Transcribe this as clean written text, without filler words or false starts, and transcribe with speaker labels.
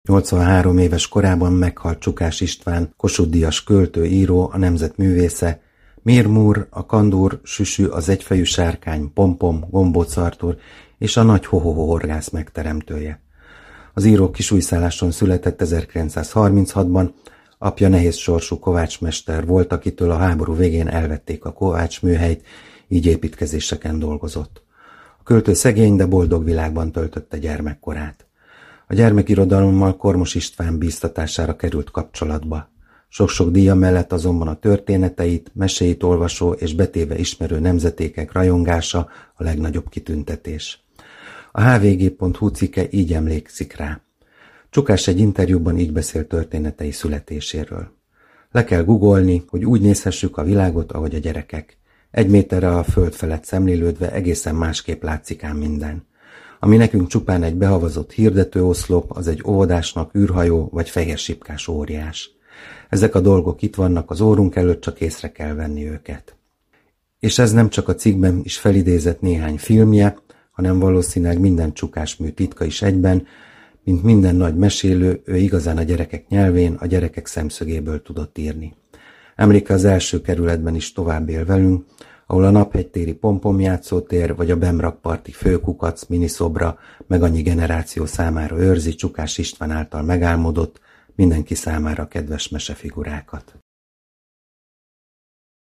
Speaker 1: 83 éves korában meghalt Csukás István, Kossuth-díjas költő, író, a nemzet művésze. Mir Mur, a Kandúr, Süsü, az egyfejű sárkány, Pompom, Gombóc Artúr és a nagy Hohoho horgász megteremtője. Az író Kisújszálláson született 1936-ban, apja nehéz sorsú kovácsmester volt, akitől a háború végén elvették a kovácsműhelyt, így építkezéseken dolgozott. A költő szegény, de boldog világban töltötte gyermekkorát. A gyermekirodalommal Kormos István bíztatására került kapcsolatba. Sok-sok díja mellett azonban a történeteit, meséit olvasó és betéve ismerő nemzetékek rajongása a legnagyobb kitüntetés. A hvg.hu cikke így emlékszik rá. Csukás egy interjúban így beszél történetei születéséről. Le kell googolni, hogy úgy nézhessük a világot, ahogy a gyerekek. 1 méterre a föld felett szemlélődve egészen másképp látszik ám minden. Ami nekünk csupán egy behavazott hirdetőoszlop, az egy óvodásnak űrhajó vagy fehér sipkás óriás. Ezek a dolgok itt vannak az órunk előtt, csak észre kell venni őket. És ez nem csak a cikkben is felidézett néhány filmje, hanem valószínűleg minden Csukás-mű titka is egyben, mint minden nagy mesélő, ő igazán a gyerekek nyelvén, a gyerekek szemszögéből tudott írni. Emléke az első kerületben is tovább él velünk, ahol a Naphegytéri Pompom játszótér vagy a Bemrakparti Főkukac miniszobra meg annyi generáció számára őrzi Csukás István által megálmodott, mindenki számára kedves mesefigurákat.